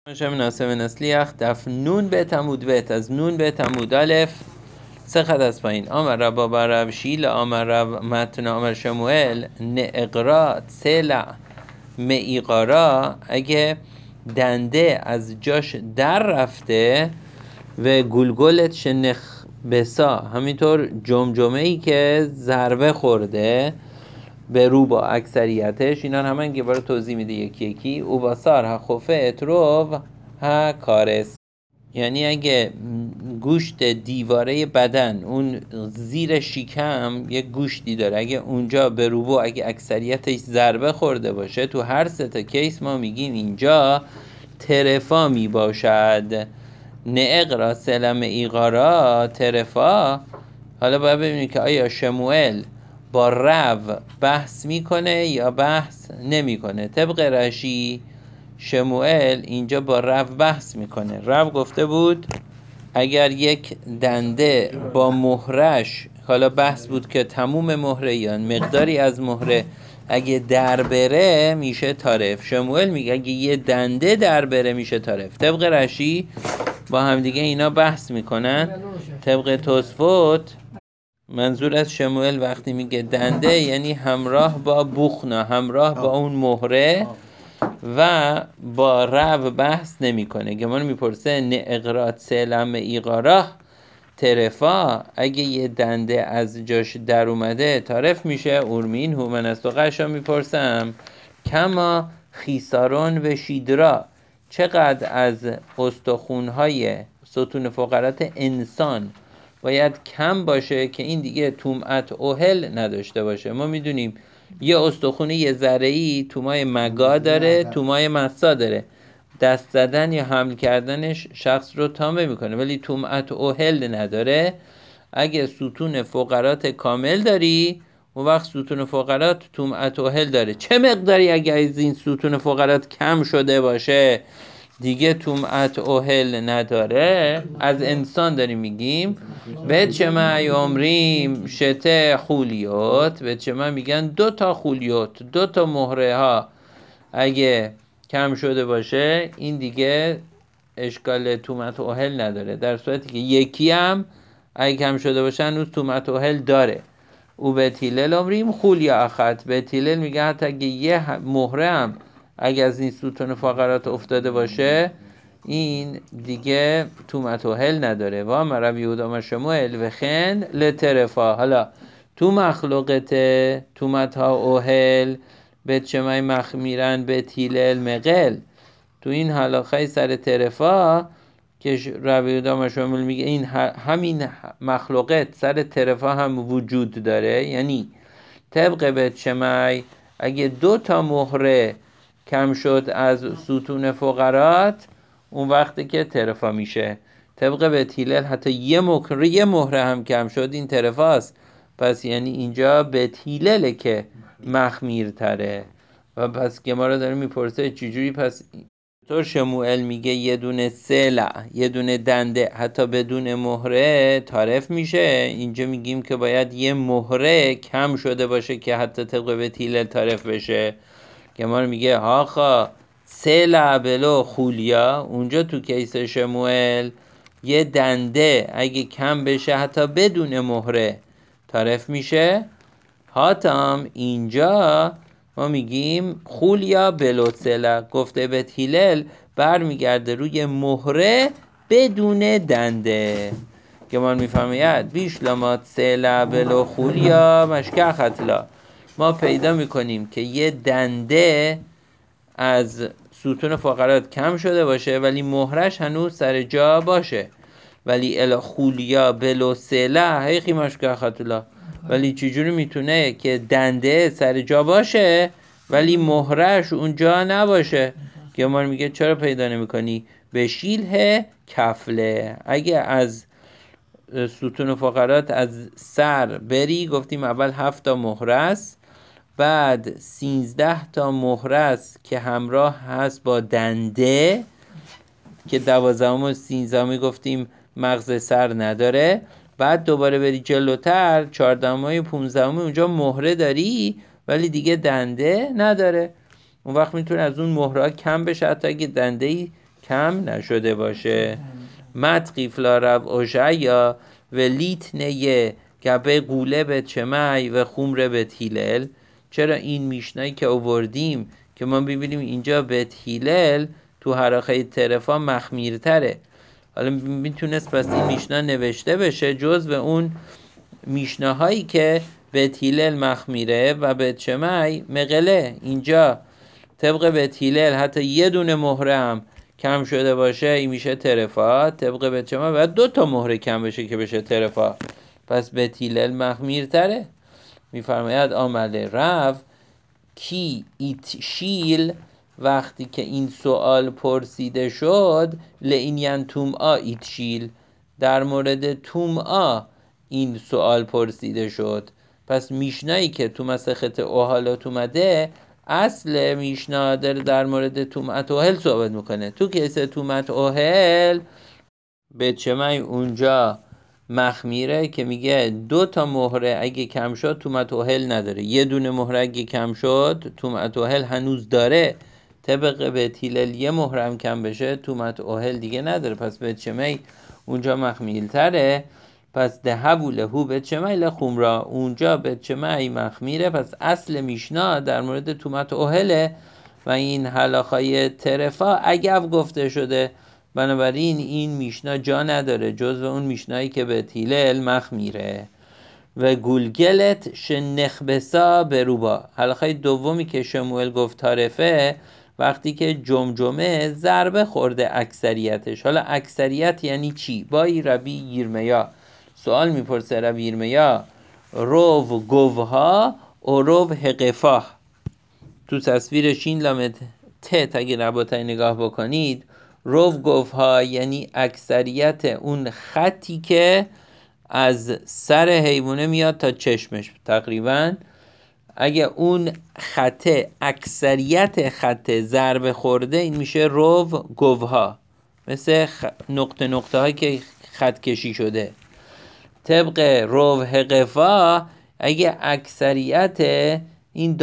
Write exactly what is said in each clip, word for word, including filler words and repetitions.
شم ناسم نسلیخ دف نون به تمود بت از نون به تمود الف سه خط از پایین. آمر رب بابا رب شیل آمر رب متن آمر شموئل نقرا سلع معیقارا. اگه دنده از جاش در رفته و گلگلت شنخ بسا، همینطور جمجمه ای که ضربه خورده به رو با اکثریتش، اینا همه که برای توضیح میده یکی یکی. او باسار ها خوفه اتروف ها کارس، یعنی اگه گوشت دیواره بدن اون زیر شکم یک گوشتی داره، اگه اونجا به روبو اگه اکثریتش ضربه خورده باشه، تو هر سه تا کیس ما میگیم اینجا ترفا میباشد. نعقرا سلم ایقارا ترفا. حالا باید ببینیم که آیا شموئل با رو بحث میکنه یا بحث نمیکنه. طبق رشی شموئل اینجا با رو بحث میکنه. رو گفته بود اگر یک دنده با مهرش، حالا بحث بود که تموم مهره یا مقداری از مهره اگه در بره میشه طرف. شموئل میگه اگه یه دنده در بره میشه طرف. طبق رشی با همدیگه اینا بحث میکنن. طبق توسفوت منظور از شموئل وقتی میگه دنده یعنی همراه با بوخنا، همراه با اون مهره و با رو بحث نمیکنه. گمان میپرسه نعقرات سلم ایقارا ترفا، اگه یه دنده از جاش در اومده طرف میشه. اورمین هومن است و قشا میپرسم کما خیسارون و شیدرا، چقدر از استخونهای ستون فقرات انسان باید کم باشه که این دیگه تومعت اوهل نداشته باشه. ما میدونیم یه استخونه یه ذره‌ای تومای مگا داره، تومای مسا داره. دست زدن یا حمل کردنش شخص رو تامه میکنه، ولی تومعت اوهل نداره. اگه ستون فقرات کامل داری اون وقت ستون فقرات تومعت اوهل داره. چه مقداری اگه از این ستون فقرات کم شده باشه دیگه تومعت اوهل نداره؟ از انسان داریم میگیم. به چه ما یامریم شته خولیوت، به چه ما میگن دو تا خولیوت، دو تا مهره ها اگه کم شده باشه این دیگه اشکال تومعت اوهل نداره، در صورتی که یکی هم اگه کم شده باشه هنوز تومعت اوهل داره. او به تیلل امریم خولیا اخت، به تیلل میگه حتی اگه یه مهره هم اگه از این ستون فقرات افتاده باشه این دیگه تومعت اوهل نداره. و مرب یهودا شموئل و خن لترفا. حالا تو مخلوقت تومعت ها اوهل به چمای مخمیرن به تیلل مقل، تو این حلاقه سر ترفا که رب یهودا شموئل میگه این همین مخلوقت سر ترفا هم وجود داره. یعنی طبق به چمای اگه دو تا مهره کم شد از ستون فقرات اون وقتی که ترفا میشه. طبق به تیلل حتی یه مهره یه مهره هم کم شد این ترفاست. پس یعنی اینجا به تیلله که مخمیر تره. و پس که ما رو داره میپرسه چجوری پس طور شموئل میگه یه دونه سلع، یه دونه دنده حتی بدون مهره طرف میشه. اینجا میگیم که باید یه مهره کم شده باشه که حتی طبق به تیلل طرف بشه. که ما رو میگه هاخا سلع بلو خولیا، اونجا تو کیس شموئل یه دنده اگه کم بشه حتی بدون مهره طرف میشه. هاتم اینجا ما میگیم خولیا بلو سلع، گفته به تیلل برمیگرده روی مهره بدون دنده. که ما میفهمید بیش لامات سلع بلو خولیا مشکع خطلا. ما پیدا میکنیم که یه دنده از ستون فقرات کم شده باشه ولی مهرش هنوز سر جا باشه، ولی الا خولیا بلو سلع حیقی مشکع خطلا. ولی چجوری میتونه که دنده سر جا باشه ولی مهرش اونجا نباشه؟ که ما میگه چرا پیدا نمیکنی؟ به شیله کفله. اگه از ستون فقرات از سر بری، گفتیم اول هفت تا مهره است، بعد سینزده تا مهره است که همراه هست با دنده که دوازدهم و سیزدهم گفتیم مغز سر نداره. بعد دوباره بری جلوتر چهاردهم و پانزدهم اونجا مهره داری ولی دیگه دنده نداره. اون وقت میتونه از اون مهره کم بشه حتی اگه دنده کم نشده باشه. متقیف لا رب اوشعیا و لیتنه گبه قوله به چمای و خمره به تیلل. چرا این میشنایی که آوردیم که ما ببینیم اینجا به تیلل تو حراخه ترفا مخمیرتره. حالا میتونست پس این میشنا نوشته بشه جز و اون میشناهایی که به تیلل مخمیره و به چمای مقله. اینجا طبق به تیلل حتی یه دونه مهره هم کم شده باشه این میشه ترفا. طبق به چمای باید دو تا مهره کم بشه که بشه ترفا. پس به تیلل مخمیرتره. میفرماید آمده رف کی ایتشیل، وقتی که این سوال پرسیده شد لئینین تومآ ایتشیل، در مورد تومآ این سوال پرسیده شد. پس میشنایی که تو مسخت اوهالات اومده اصل میشنا در, در مورد تومت اوهل صحبت میکنه. تو کیس تومت اوهل به چمای اونجا مخمیره که میگه دو تا مهره اگه کم شد تومت اوهل نداره، یه دونه مهره اگه کم شد تومت اوهل هنوز داره. طبق به تیلل یه مهره هم کم بشه تومت اوهل دیگه نداره. پس به چمای اونجا مخمیل تره. پس دهبوله هو به چمای لخومرا، اونجا به چمای مخمیره. پس اصل میشنا در مورد تومت اوهله و این حلاخای ترفا اگه گفته شده. بنابراین این میشنا جا نداره جز و اون میشنایی که به تیلل مخمیره. و گولگلت شنخبسا بروبا، حلاخای دومی که شموئل گفت تارفه وقتی که جمجمه ضربه خورده اکثریتش. حالا اکثریت یعنی چی؟ بای ربی یرمیا سوال میپرسه ربی یرمیا رو گوها و رو حقفا. تو تصویر شین لامت ت اگه رباطای نگاه بکنید رو گوها یعنی اکثریت اون خطی که از سر حیوانه میاد تا چشمش تقریبا. اگه اون خطه اکثریت خط ضربه خورده این میشه رو گوها، مثل خ... نقطه نقطه هایی که خط کشی شده. طبق رو حقفا اگه اکثریت این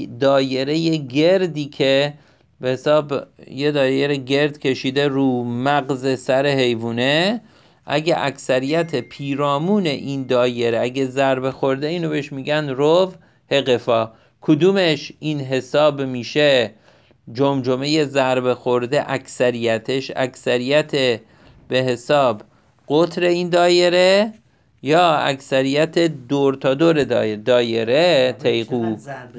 دایره گردی که به حساب یه دایره گرد کشیده رو مغز سر حیوانه، اگه اکثریت پیرامون این دایره اگه ضربه خورده اینو بهش میگن رو حقفا. کدومش این حساب میشه جمجمه ضربه خورده اکثریتش؟ اکثریت به حساب قطر این دایره یا اکثریت دور تا دور دایره, دایره تیقو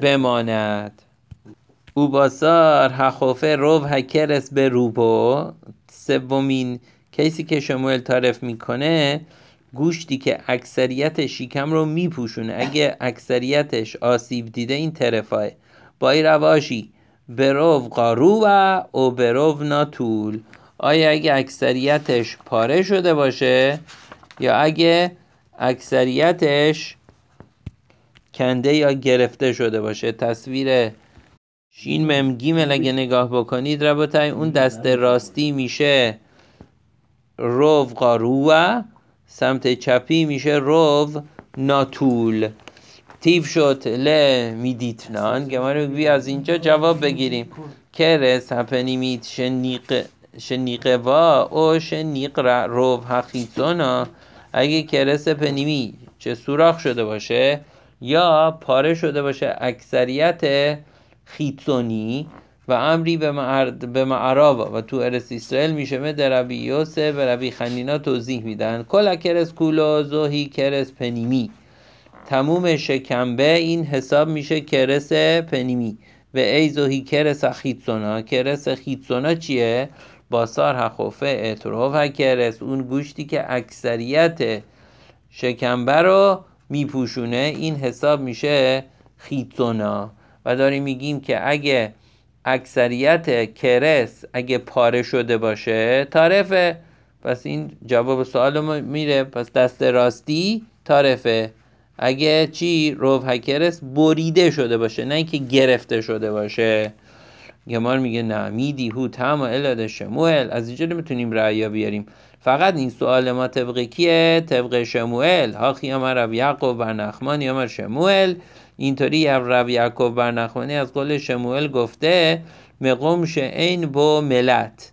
بماند. او باسار حخوفه رو هکرس به روبو. سومین کیسی که شموئل تعریف میکنه گوشتی که اکثریت شکم رو میپوشونه اگه اکثریتش آسیب دیده این طرفای بای رواشی برو قارو و او برو ناتول. آیا اگه اکثریتش پاره شده باشه یا اگه اکثریتش کنده یا گرفته شده باشه. تصویر شین مم گیمل اگه نگاه بکنید ربطای اون دست راستی میشه رو قارو، سمت چپی میشه رو ناتول. تیف شد ل میدیتنان گماره بی از اینجا جواب بگیریم. کرس هپنیمیت شنیق شنیقه وا او شنیق رو حقیقتونا. اگه کرس پنیمی چه سوراخ شده باشه یا پاره شده باشه اکثریت خیتونی و امری به معرض به معراوا و تو ارس اسرائیل میشه مد ربی یوسف و ربی خنینا توضیح میدن. کلا کرس کولو زوهی کرس پنیمی، تموم شکمبه این حساب میشه کرس پنیمی. و ای زوهی کرس خیتسونا، کرس خیتسونا چیه؟ باسار حخوفه اطروف ها کرس، اون گوشتی که اکثریت شکمبه رو میپوشونه این حساب میشه خیتسونا. و داریم میگیم که اگه اکثریت کرس اگه پاره شده باشه طرفه. پس این جواب سوال ما میره. پس دست راستی طرفه. اگه چی روح کرس بریده شده باشه نه اینکه گرفته شده باشه. گمار میگه نه میدی هو تمام الاده شموئل. از اینجا نمیتونیم رعیا بیاریم. فقط این سوال ما طبق کیه؟ طبق شموئل. ها خیام رب یعقوب بر نخمان یا شموئل. اینطوری رب یعقوب بر نخمانی از قول شموئل گفته مقوم شعین با ملت.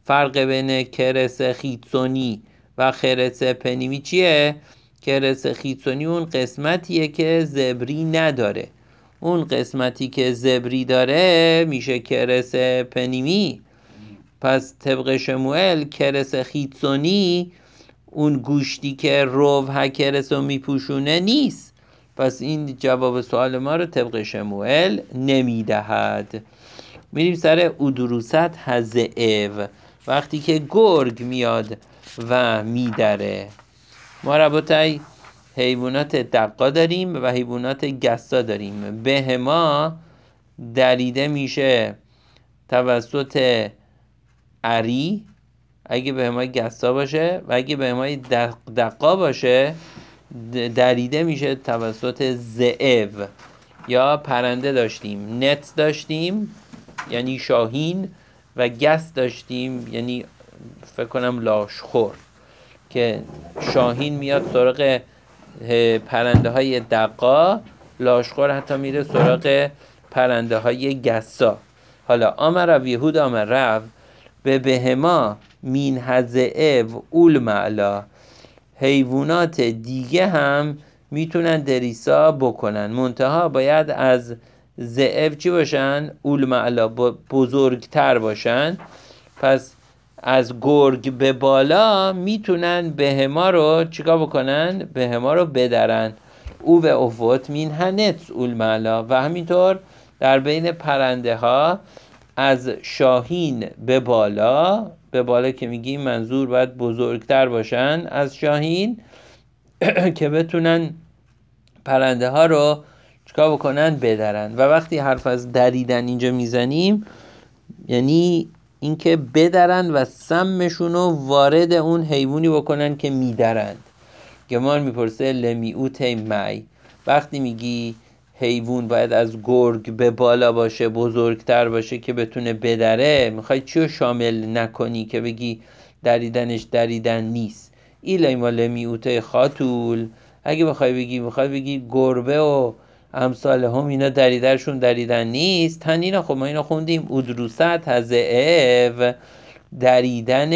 فرق بین کرس خیتسونی و خرس پنیمی چیه؟ کرس خیتسونی اون قسمتیه که زبری نداره، اون قسمتی که زبری داره میشه کرس پنیمی. پس طبق شموئل کرس خیتسونی اون گوشتی که روح کرس رو میپوشونه نیست، پس این جواب سوال ما رو طبق شموئل نمیدهد. میریم سر ادروست هزئو، وقتی که گرگ میاد و میدره. ما ربطای حیوانات دقا داریم و حیوانات گسا داریم. بهما دریده میشه توسط اری اگه بهمای گسا باشه، و اگه بهمای دق دقا باشه دریده میشه توسط ذئب. یا پرنده داشتیم، نت داشتیم یعنی شاهین، و گس داشتیم یعنی فکر کنم لاشخور، که شاهین میاد سراغ پرنده های دقا، لاشخور حتی میره سراغ پرنده های گسا. حالا آمر رو یهود آمر رو به بهما مین هزئو اول معلا، حیوانات دیگه هم میتونن دریسا بکنن، منتها باید از ذئب چی باشن؟ اول معلا، بزرگتر باشن. پس از گرگ به بالا میتونن بهما رو چیکار بکنن؟ بهما رو بدرن. او و افوت مین هنت اول معلا، و همینطور در بین پرنده ها از شاهین به بالا، به بالا که میگیم منظور باید بزرگتر باشن از شاهین که بتونن پرنده ها رو چیکار بکنن؟ بدرن. و وقتی حرف از دریدن اینجا میزنیم یعنی اینکه بدرن و سمشون رو وارد اون حیوانی بکنن که میدرند. گمان میپرسه لمیعوت می، وقتی میگی حیوان باید از گرگ به بالا باشه، بزرگتر باشه که بتونه بدره، میخوای چی رو شامل نکنی که بگی دریدنش دریدن نیست؟ ایلای ما لمیعوت خاتول، اگه بخوای بگی میخوای بگی گربه و امثال هم اینا دریدرشون دریدن نیست، تنینا خب ما اینا خوندیم ادروست هزئو، دریدن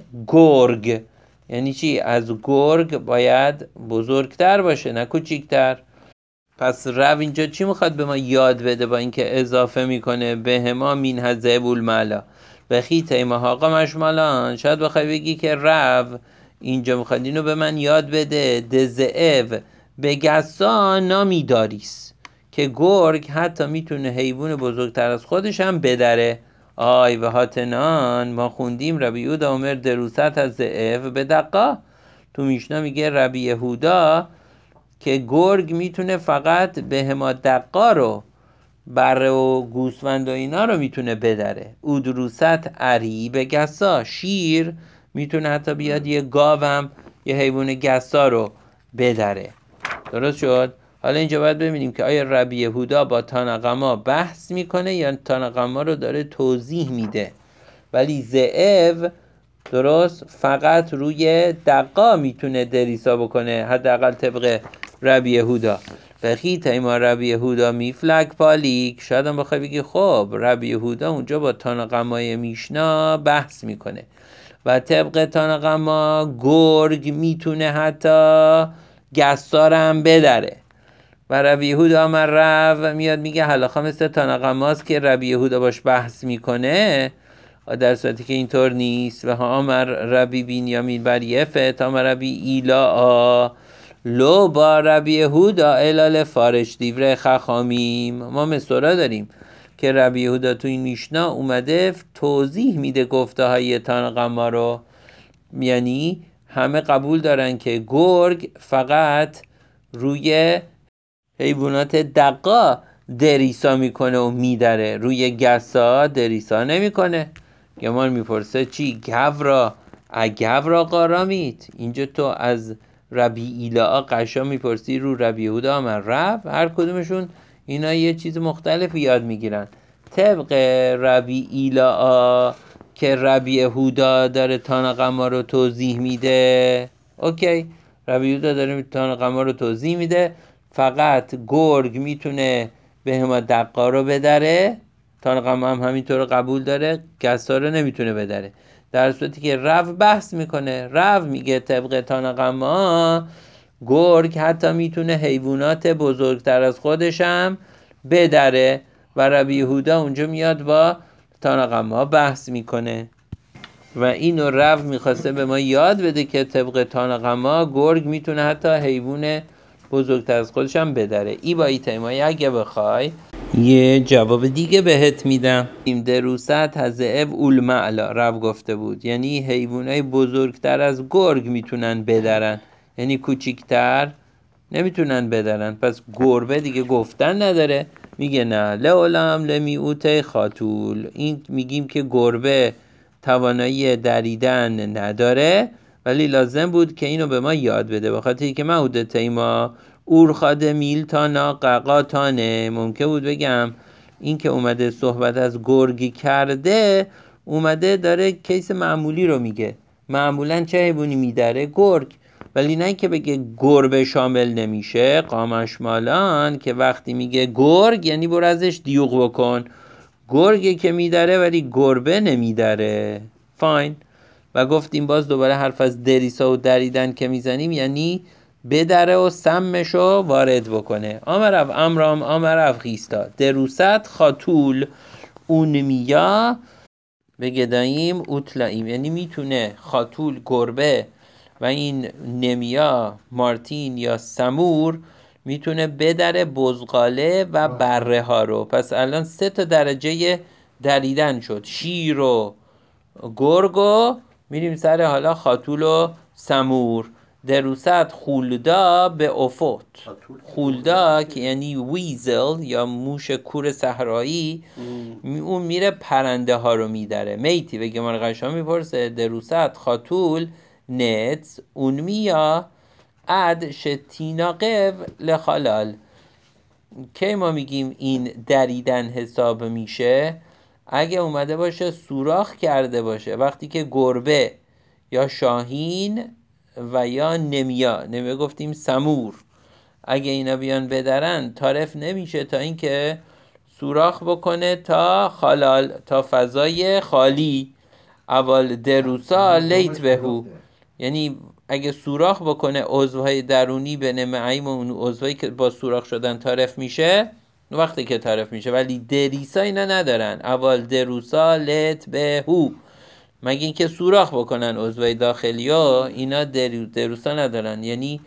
گرگ یعنی چی؟ از گرگ باید بزرگتر باشه نه کوچیکتر. پس رو اینجا چی میخواد به ما یاد بده با اینکه اضافه میکنه بهما مین هزئو المعلا به خیته مهاقا مشمالان؟ شاید بخوای بگی که رو اینجا میخواد اینو به من یاد بده دزئو به گسا نامیداریست، که گرگ حتی میتونه حیوان بزرگتر از خودش هم بدره. آی و هاتنان ما خوندیم ربی یهودا اومر دروست هزئو به دقا، تو میشنا میگه ربی یهودا که گرگ میتونه فقط بهما دقا رو، بره و گوسفند و اینا رو میتونه بدره. ادروست اری به گسا، شیر میتونه حتی بیاد یه گاوم یه حیوان گسا رو بدره. درست شد؟ حالا اینجا باید ببینیم که آیا ربی یهودا با تاناقما بحث میکنه یا تاناقما رو داره توضیح میده. ولی ذئب درست فقط روی دقا میتونه دریسا بکنه، حداقل طبق ربی یهودا. بخی تایما ربی یهودا میفلک پالیک، شاید هم بخوای بگی خب ربی یهودا اونجا با تاناقمای میشنا بحث میکنه و طبق تاناقما گرگ میتونه حتی گسار هم بدره، و ربی یهودا آمر رو میاد میگه حلاخا مثل تاناقماست که ربی یهودا باش بحث میکنه، در صورتی که اینطور نیست. و ها آمر ربی بینیامین بر یفت آمر ربی ایلا لو با ربی یهودا الال فارش دیوره خخامیم. ما مثلا داریم که ربی یهودا تو این میشنا اومده توضیح میده گفته های تاناقما رو، یعنی همه قبول دارن که گرگ فقط روی حیوانات دقا دریسا میکنه و میدره، روی گسا دریسا نمیکنه. گمان میپرسه چی؟ گورا اگورا قارامید، اینجا تو از ربی ایلا قشا میپرسی رو ربی یهودا آمر رب، هر کدومشون اینا یه چیز مختلف یاد میگیرن. طبق ربی ایلا که ربی یهودا داره تاناقما رو توضیح میده، اوکی ربی یهودا داره تاناقما رو توضیح میده، فقط گرگ میتونه بهما دقا رو بدره، تاناقما هم همینطور قبول داره، گسا رو نمیتونه بدره. در صورتی که رو بحث میکنه. رو میگه طبق تاناقما گرگ حتی میتونه حیوانات بزرگتر از خودشم بدره و ربی یهودا اونجا میاد با تاناقما بحث میکنه و اینو رو میخواسته به ما یاد بده که طبق تاناقما گرگ میتونه حتی حیوان بزرگتر از خودشم بدره. ای با ای تیمایی اگه بخوای یه جواب دیگه بهت میدم. این دروست هزعب اول معلا رو گفته بود، یعنی حیوانای بزرگتر از گرگ میتونن بدرن، یعنی کوچیکتر نمیتونن بدرن. پس گربه دیگه گفتن نداره. میگه نه لعلم لمیعوت خاتول، این میگیم که گربه توانایی دریدن نداره ولی لازم بود که اینو به ما یاد بده، بخاطر که معهود تیما اورخاد میلتانا ققاتانه. ممکن بود بگم این که اومده صحبت از گرگی کرده اومده داره کیس معمولی رو میگه، معمولا چه حیوانی میدره؟ گرگ. ولی نه که بگه گربه شامل نمیشه قامش مالان، که وقتی میگه گرگ یعنی برو ازش دیوق بکن، گرگی که میدره ولی گربه نمیدره. فاین. و گفتیم باز دوباره حرف از دریسا و دریدن که میزنیم یعنی بدره و سمشو وارد بکنه. آمرف امرام آمرف خیستا دروست خاتول اونمیا به گداییم اوتلاییم، یعنی میتونه خاتول گربه و این نمیا مارتین یا سمور میتونه بدره بزغاله و بره ها رو. پس الان سه تا درجه دریدن شد، شیر و گرگ و میریم سر حالا خاتول و سمور. دروست خولدا به افوت، خولدا که یعنی ویزل یا موش کور صحرایی، اون میره پرنده ها رو میدره. میتی به گمان قشا میپرسه دروست خاتول نت اون میا اد شتینا قو لخالال، که ما میگیم این دریدن حساب میشه اگه اومده باشه سوراخ کرده باشه. وقتی که گربه یا شاهین و یا نمیا، نمیا گفتیم سمور، اگه اینا بیان بدرن طرف نمیشه تا اینکه سوراخ بکنه تا خالال، تا فضای خالی. اول دروسا لیت بهو، یعنی اگه سوراخ بکنه عضوهای درونی به نمعیم و اون عضوهایی که با سوراخ شدن طرف میشه وقتی که طرف میشه. ولی دریسا اینا ندارن. اول دروسا لیت بهو، مگه اینکه سوراخ بکنن عضوهای داخلی ها، اینا درو دروسا ندارن، یعنی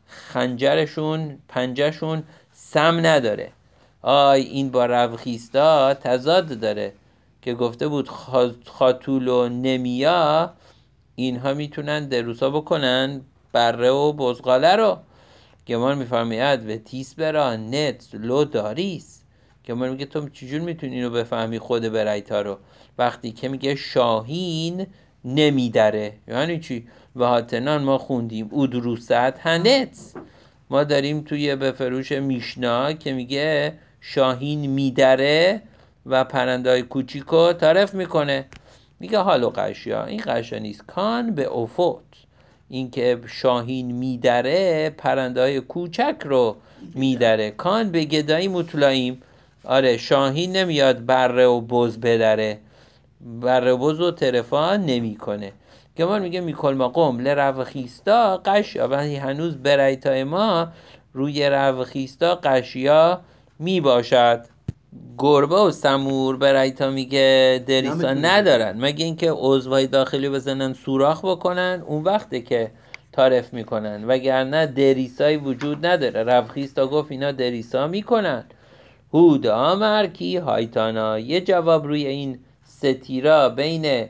خنجرشون پنجهشون سم نداره. آی این با روخیستا تضاد داره که گفته بود خاتول و نمیا اینها میتونن دروسا بکنن بره و بزغاله رو. گمان میفرمید و تیس برا نت لو داریس، گمان میگه تو چجور میتونی اینو بفهمی خود برایتا رو وقتی که میگه شاهین نمیدره؟ یعنی چی؟ و هاتنان ما خوندیم او دروست هنت، ما داریم توی به فروش میشنا که میگه شاهین میدره و پرندهای کوچیکو طرف میکنه. میگه حالو قشیا، این قشا نیست، کان به افوت، این که شاهین میدره پرندهای کوچک رو میدره. کان به گدایی مطلعیم، آره شاهین نمیاد بره و بز بدره، بره و بز و ترفان نمی کنه. گمان میگه میکل ما قم لروخیستا قشیا، ولی هنوز برایتای ما روی روخیستا قشیا می باشد. گربه و سمور برایتا میگه دریسا ندارن مگه اینکه عضوهای داخلی بزنن سوراخ بکنن، اون وقته که تعریف میکنن، وگرنه دریسایی وجود نداره. روخیستا گفت اینا دریسا میکنن. هود آمر کی هایتانا، یه جواب روی این ستیرا بین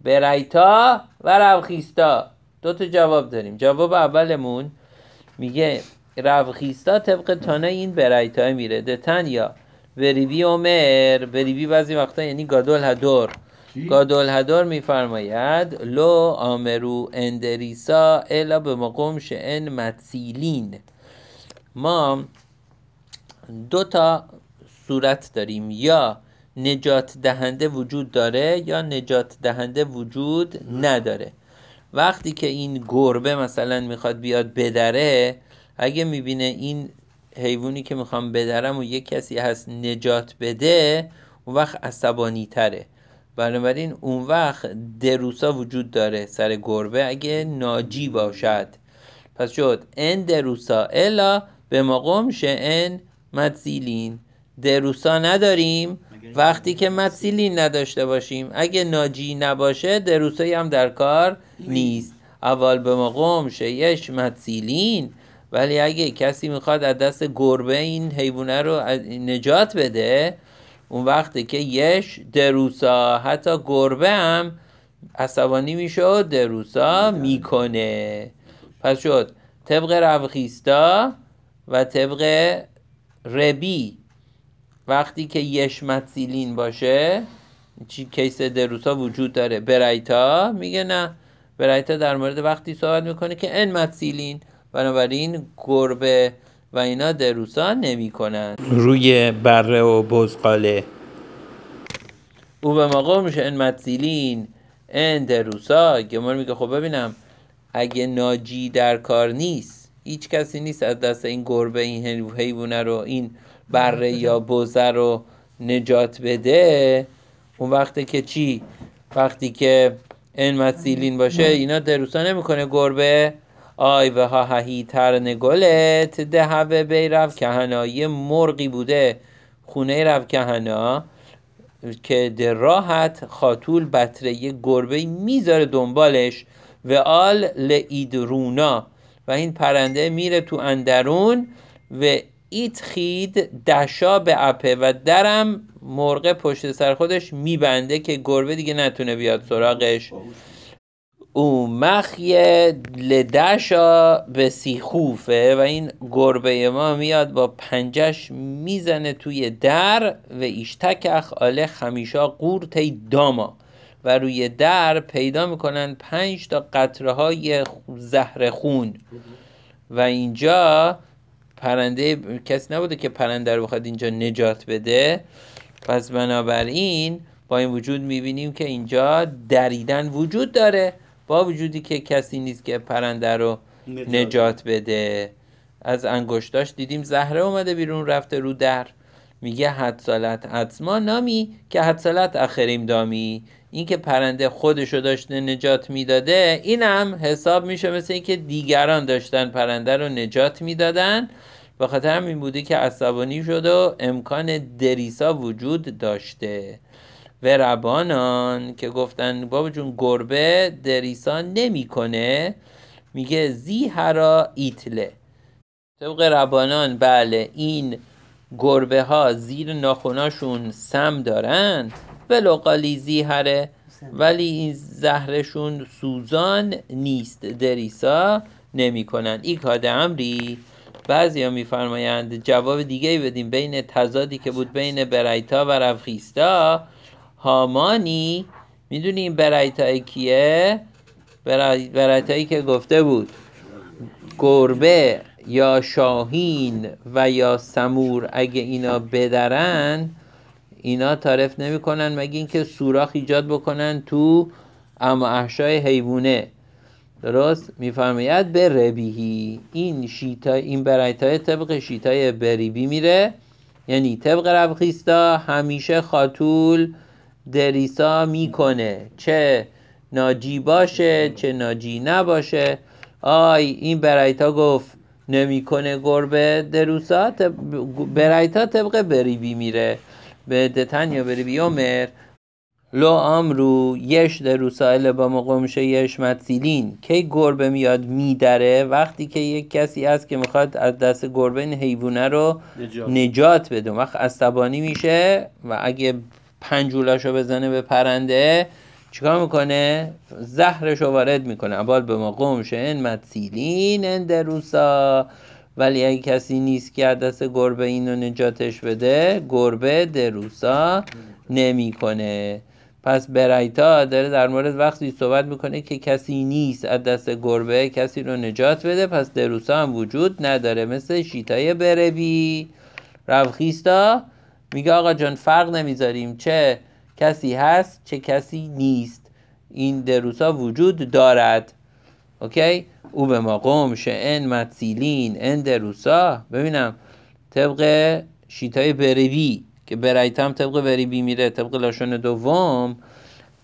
برایتا و روخیستا دو تا جواب داریم. جواب اولمون میگه روخیستا طبق تانه این برایتا میره دتن یا وریبی عمر، وریبی بعضی وقتا یعنی گادول هدور، گادول هدور میفرماید لو آمرو اندریسا الا به مقوم شئن متسیلین. ما دو تا صورت داریم، یا نجات دهنده وجود داره یا نجات دهنده وجود نداره. وقتی که این گربه مثلا میخواد بیاد بدره، اگه میبینه این حیوانی که میخوام بدرم و یک کسی هست نجات بده، اون وقت عصبانی تره بنابراین اون وقت دروسا وجود داره سر گربه اگه ناجی باشد. پس شد ان دروسا الا به ما میشه ان متزیلین. دروسا نداریم وقتی که متزیلین نداشته باشیم. اگه ناجی نباشه دروسایی هم در کار نیست. اول به ما میشه یش متزیلین. ولی اگه کسی میخواد از دست گربه این حیوانه رو نجات بده، اون وقتی که یش دروسا، حتی گربه هم عصبانی میشه و دروسا میکنه. پس شد طبق روخیستا و طبق ربی وقتی که یش متزیلین باشه چی کیس دروسا وجود داره. برایتا میگه نه، برایتا در مورد وقتی صحبت میکنه که ان متزیلین، بنابراین گربه و اینا دروسا نمی کنن روی بره و بزقاله. او به موقع میشه ان متزیلین ان دروسا. گمار میگه خب ببینم اگه ناجی در کار نیست، هیچ کسی نیست از دست این گربه این حیوانه رو، این بره یا بزه رو نجات بده، اون وقتی که چی؟ وقتی که ان متزیلین باشه اینا دروسا نمیکنه گربه. آی و ها هی ترن گلت ده هوه بی رف کهنا. یه مرغی بوده خونه رف کهنا که در راحت خاتول بطره یه گربه میذاره دنبالش و آل لایدرونا، و این پرنده میره تو اندرون و ایت خید دشا به اپه و درم مرغ پشت سر خودش میبنده که گربه دیگه نتونه بیاد سراغش. او مخیه لدشا به سیخوفه و این گربه ما میاد با پنجش میزنه توی در و ایشتکخ آله خمیشا قورت داما، و روی در پیدا میکنن پنج تا قطره های زهر خون. و اینجا پرنده کسی نبوده که پرنده رو بخواد اینجا نجات بده. پس بنابراین با این وجود میبینیم که اینجا دریدن وجود داره، با وجودی که کسی نیست که پرنده رو نجات, نجات بده. از انگشتاش دیدیم زهره اومده بیرون رفته رو در. میگه حد سالت عطما نامی که حد سالت اخریم دامی. این که پرنده خودشو داشته نجات میداده اینم حساب میشه مثل این که دیگران داشتن پرنده رو نجات میدادن، به خاطر همین بوده که عصبانی شد و امکان دریسا وجود داشته. و ربانان که گفتن بابا جون گربه دریسا نمی کنه، میگه زیهرا ایتله. طبق ربانان بله این گربه ها زیر ناخوناشون سم دارن ولو قالی زیهره، ولی این زهرشون سوزان نیست، دریسا نمی کنن. ای کاده امری بعضی ها میفرمایند جواب دیگه بدیم بین تضادی که بود بین برایتا و رفخیستا. هامانی میدونیم برایتا کیه؟ برای... برایتایی که گفته بود گربه یا شاهین و یا سمور اگه اینا بدرن اینا تعریف نمی کنن مگه اینکه سوراخ ایجاد بکنن تو اما احشای حیوانه. درست میفرماید به ربیهی این شیطای این برایتای طبق شیطای بریبی میره، یعنی طبق ربخیستا همیشه خاتول دریسا میکنه چه ناجی باشه چه ناجی نباشه. آی این برایتا گفت نمیکنه گربه دروسا، برایتا طبق بریبی میره به دتن یا بریبی عمر لو امرو یش دروسا اله با مقامشه یش متزیلین. کی گربه میاد میدره؟ وقتی که یک کسی هست که میخواد از دست گربه این حیوانه رو نجات, نجات بده. وقت عصبانی میشه و اگه پنجولاشو بزنه به پرنده چیکار میکنه؟ زهرشو وارد میکنه. اول به مقامشه این متزیلین این دروسا، ولی اگه کسی نیست که از دست گربه اینو نجاتش بده گربه دروسا نمیکنه. پس برایتا داره در مورد وقتی صحبت میکنه که کسی نیست از دست گربه کسی رو نجات بده، پس دروسا هم وجود نداره. مثل شیطای بربی. رفخیستا میگه آقا جان فرق نمیذاریم چه کسی هست چه کسی نیست، این دروسا وجود دارد. اوکی؟ او به ما قوم شئن متزیلین ان دروسا. ببینم طبق شیطای بریبی که برایت هم طبق بریبی میره طبق لاشون دوم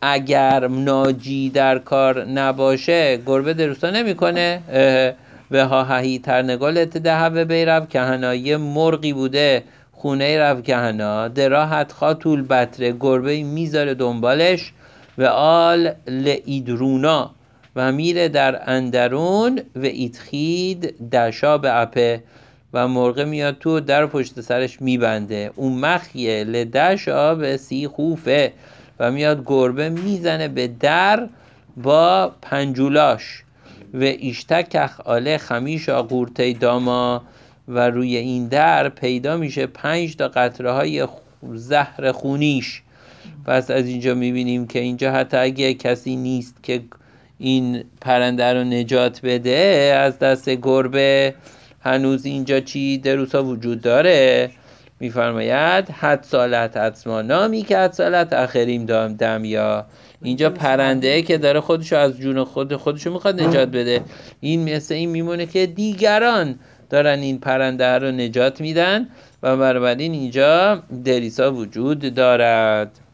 اگر ناجی در کار نباشه گربه دروسا نمیکنه. و ها ههی ترنگالت دهوه بیرو کهنا، یه مرغی بوده خونه رفت کهنا، دراحت خاتول بطره، گربه میذاره دنبالش، و آل لایدرونا، و میره در اندرون، و ایتخید دشا به اپه، و مرغ میاد تو در پشت سرش میبنده. اون مخیه لدشا به سی خوفه، و میاد گربه میزنه به در با پنجولاش. و ایشتکخ آله خمیشا قورته داما، و روی این در پیدا میشه پنج تا قطره های زهر خونیش. پس از اینجا میبینیم که اینجا حتی اگه کسی نیست که این پرنده رو نجات بده از دست گربه، هنوز اینجا چی دروسا وجود داره. میفرماید حد سالت حدسما نامی که حد سالت اخریم دام دمیا. اینجا پرنده که داره خودشو از جون خود خودشو میخواد نجات بده، این مثل این میمونه که دیگران دارن این پرنده رو نجات میدن، و بنابراین اینجا دریسا وجود دارد.